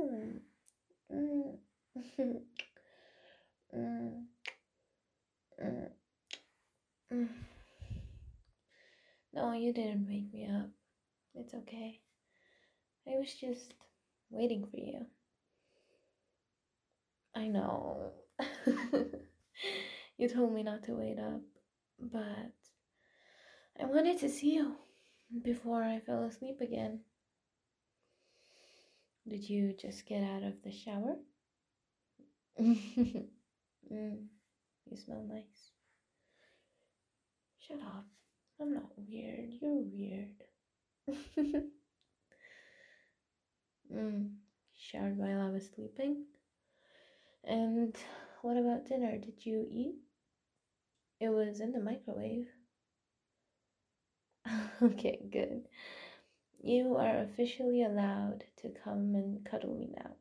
home. Mm. Mm. Mm. Mm. No, you didn't wake me up. It's okay. I was just waiting for you. I know. You told me not to wait up, but I wanted to see you before I fell asleep again. Did you just get out of the shower? Mm, you smell nice. Shut up. I'm not weird. You're weird. Showered while I was sleeping. And what about dinner? Did you eat? It was in the microwave. Okay, good. You are officially allowed to come and cuddle me now.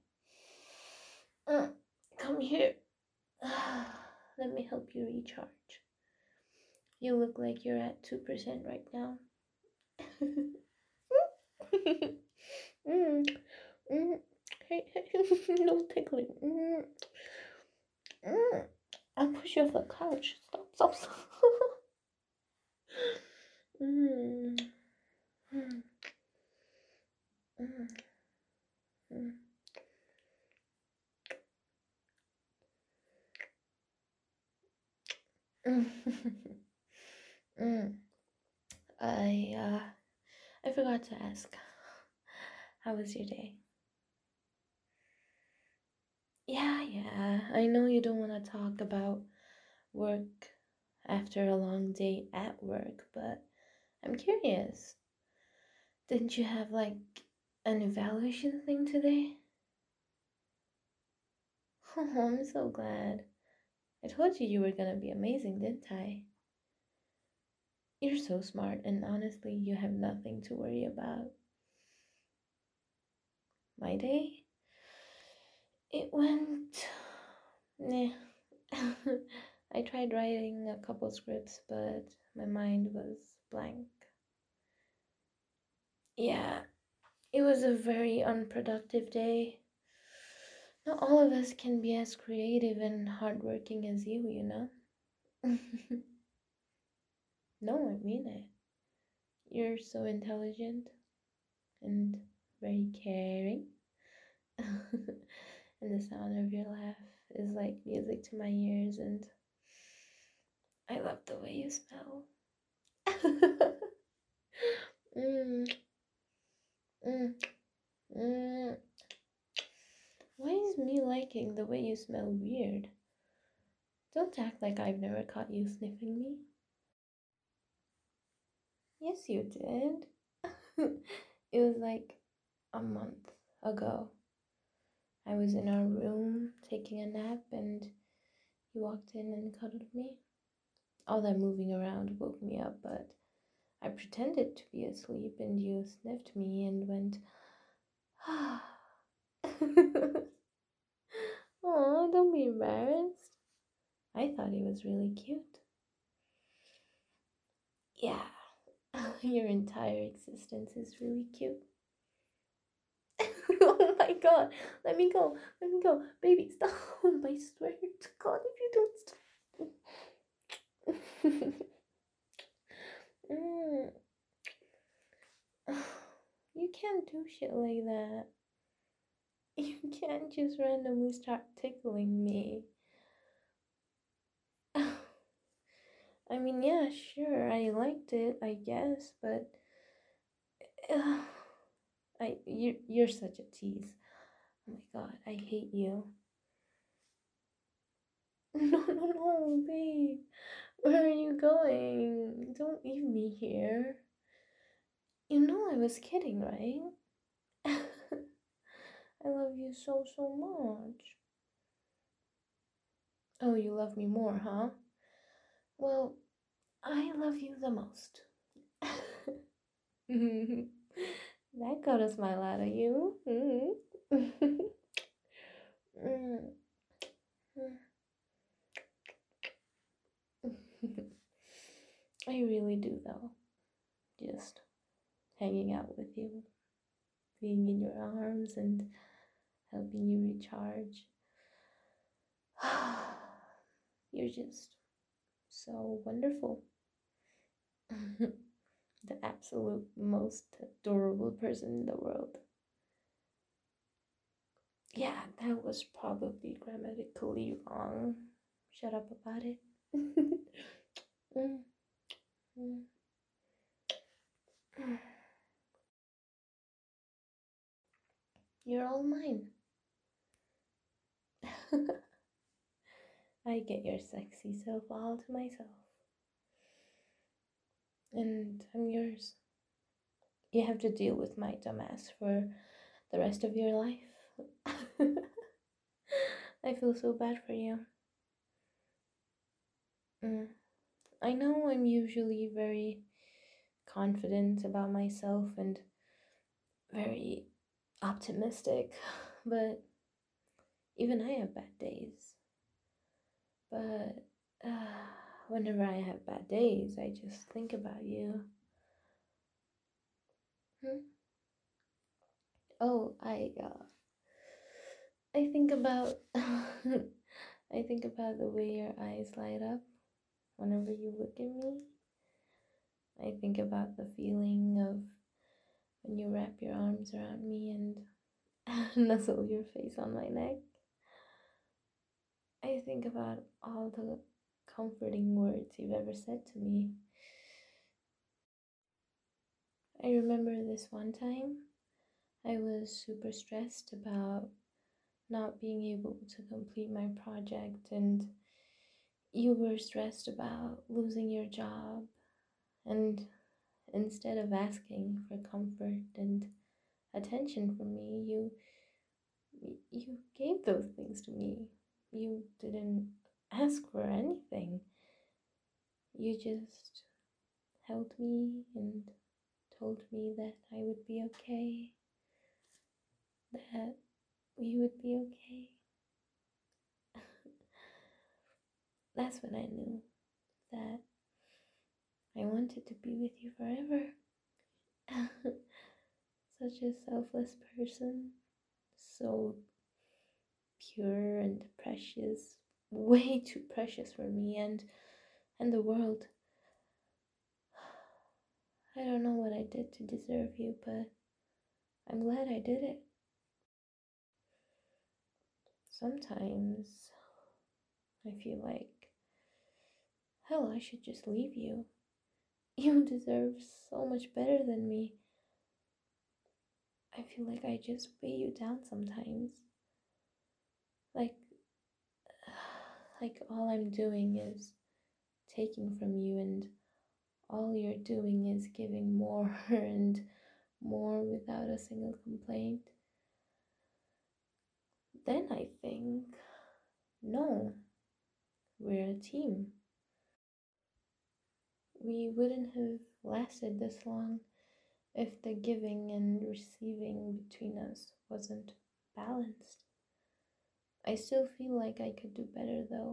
Come here. Let me help you recharge. You look like you're at 2% right now. mm, Hey, no tickling. I'll push you off the couch. Stop. mm, mm, mm, mm. mm. I forgot to ask. How was your day? Yeah. I know you don't want to talk about work after a long day at work, but I'm curious. Didn't you have like an evaluation thing today? Oh, I'm so glad. I told you were gonna be amazing, didn't I? You're so smart, and honestly, you have nothing to worry about. My day? It went. Nah. I tried writing a couple scripts, but my mind was blank. Yeah, it was a very unproductive day. Not all of us can be as creative and hardworking as you know? No, I mean it. You're so intelligent and very caring. And the sound of your laugh is like music to my ears, and I love the way you smell. mm, mm, mm. Why is me liking the way you smell weird? Don't act like I've never caught you sniffing me. Yes, you did. It was like a month ago. I was in our room taking a nap, and you walked in and cuddled me. All that moving around woke me up, but I pretended to be asleep, and you sniffed me and went, ah. Aw, don't be embarrassed. I thought it was really cute. Yeah, your entire existence is really cute. Oh my god, let me go, baby, stop. I swear to God, if you don't stop. mm. You can't do shit like that. You can't just randomly start tickling me. I mean, yeah, sure, I liked it, I guess, but you're such a tease. Oh my god, I hate you. No, babe. Where are you going? Don't leave me here. You know I was kidding, right? I love you so much. Oh, you love me more, huh? Well, I love you the most. That got a smile out of you. I really do, though. Just hanging out with you, being in your arms, and helping you recharge. You're just so wonderful. The absolute most adorable person in the world. Yeah, that was probably grammatically wrong. Shut up about it. Mm, mm, mm. You're all mine. I get your sexy self all to myself. And I'm yours. You have to deal with my dumbass for the rest of your life. I feel so bad for you. Mm. I know I'm usually very confident about myself and very optimistic, but even I have bad days. But whenever I have bad days, I just think about you. Hmm? Oh, I think about I think about the way your eyes light up whenever you look at me. I think about the feeling of when you wrap your arms around me and nuzzle your face on my neck. I think about all the comforting words you've ever said to me. I remember this one time I was super stressed about not being able to complete my project, and you were stressed about losing your job. And instead of asking for comfort and attention from me, you gave those things to me. You didn't ask for anything. You just held me and told me that I would be okay, that we would be okay. That's when I knew that I wanted to be with you forever. Such a selfless person, so pure and precious, way too precious for me and the world. I don't know what I did to deserve you, but I'm glad I did it. Sometimes I feel like, hell, I should just leave you. You deserve so much better than me. I feel like I just weigh you down sometimes. Like, like all I'm doing is taking from you, and all you're doing is giving more and more without a single complaint. Then I think, no, we're a team. We wouldn't have lasted this long if the giving and receiving between us wasn't balanced. I still feel like I could do better though.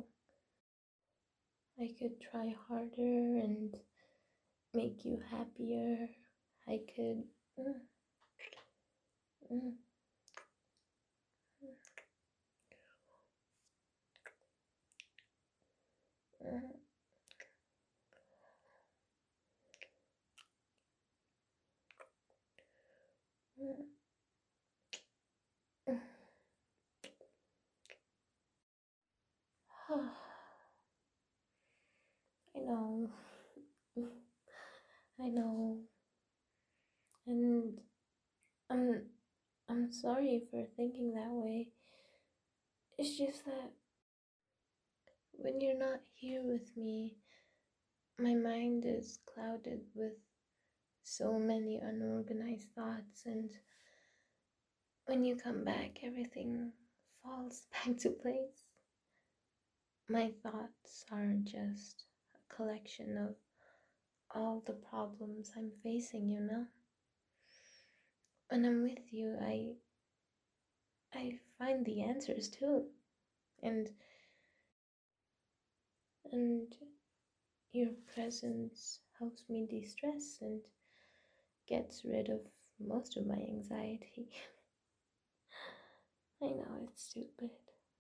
I could try harder and make you happier. I could. Mm, mm, mm, mm. I know. I know. And I'm I'm sorry for thinking that way. It's just that when you're not here with me, my mind is clouded with so many unorganized thoughts, and when you come back, everything falls back to place. My thoughts are just a collection of all the problems I'm facing, you know? When I'm with you, I find the answers too. And and your presence helps me de-stress and gets rid of most of my anxiety. I know it's stupid.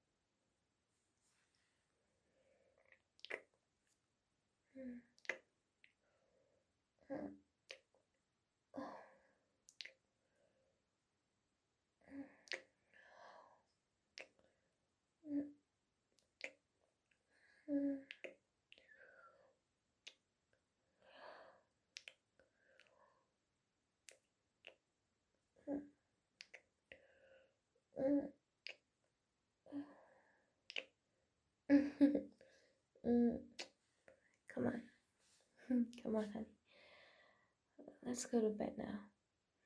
Come on. Come on, honey. Let's go to bed now.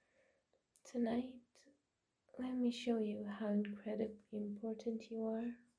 Tonight, let me show you how incredibly important you are.